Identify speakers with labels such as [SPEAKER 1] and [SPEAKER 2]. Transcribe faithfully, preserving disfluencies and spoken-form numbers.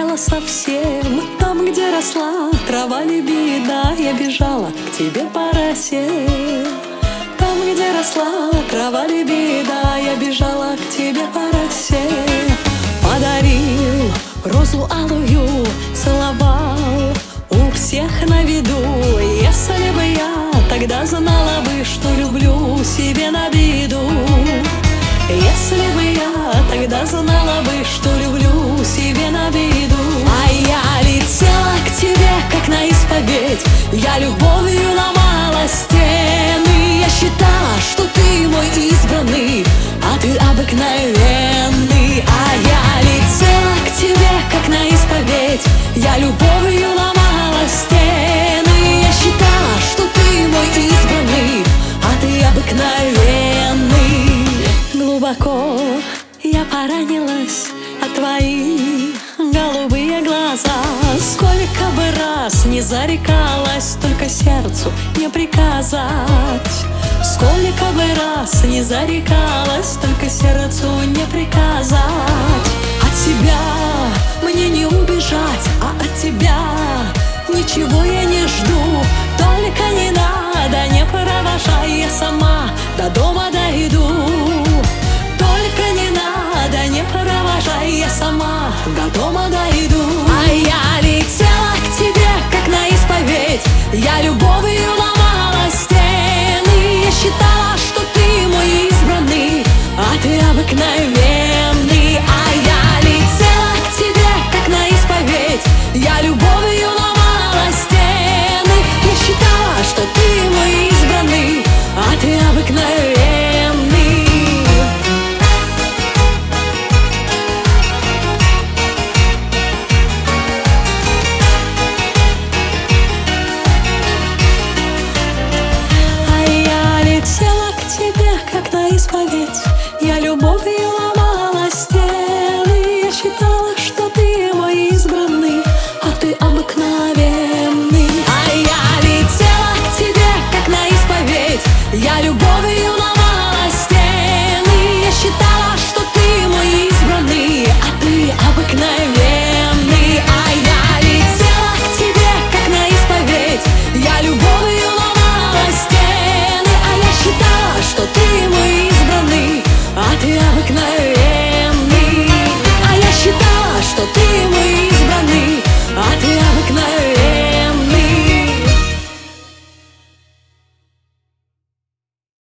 [SPEAKER 1] потеряла совсем. Там, где росла трава лебеда, я бежала к тебе по росе. Там, где росла трава лебеда, я бежала к тебе по росе. Подарил розу алую, целовал у всех на виду. Если бы я тогда знала бы, что люблю себе на виду. Если бы я тогда знала бы, что люблю себе на виду. А я летела к тебе, как на исповедь, я любовью ломала стены. Я считала, что ты мой избранный, а ты обыкновенный. А я летела к тебе, как на исповедь, я любовью ломала стены. Я считала, что ты мой избранный, а ты обыкновенный. Глубоко я поранилась от твои голубые глаза. Сколько бы раз не зарекалась, только сердцу не приказать. Сколько бы раз не зарекалась, только сердцу не приказать. От тебя мне не убежать, а от тебя ничего я не жду. Только не надо, не провожай, я сама до дома дойду. Только не надо, не провожай, я сама до дома дойду. А я летела к тебе, как на исповедь, я любовью ломала стены. Я считала, что ты мой избранный, а ты обыкновенный. А я летела к тебе, как на исповедь, я любовью ломала стены. Я считала, что ты мой избранный, а ты обыкновенный. Я любовью ломала стены. Я считала, что ты мой избранный, а ты обыкновенный. А я летела к тебе, как на исповедь, я любовью ломала стены. Я считала, что ты мой избранный, а ты обыкновенный. А я летела к тебе, как на исповедь, я любовью ломала стены. А я считала, что ты мой избранный, а ты обыкновенный. А я считала, что ты мой избранный, а ты обыкновенный.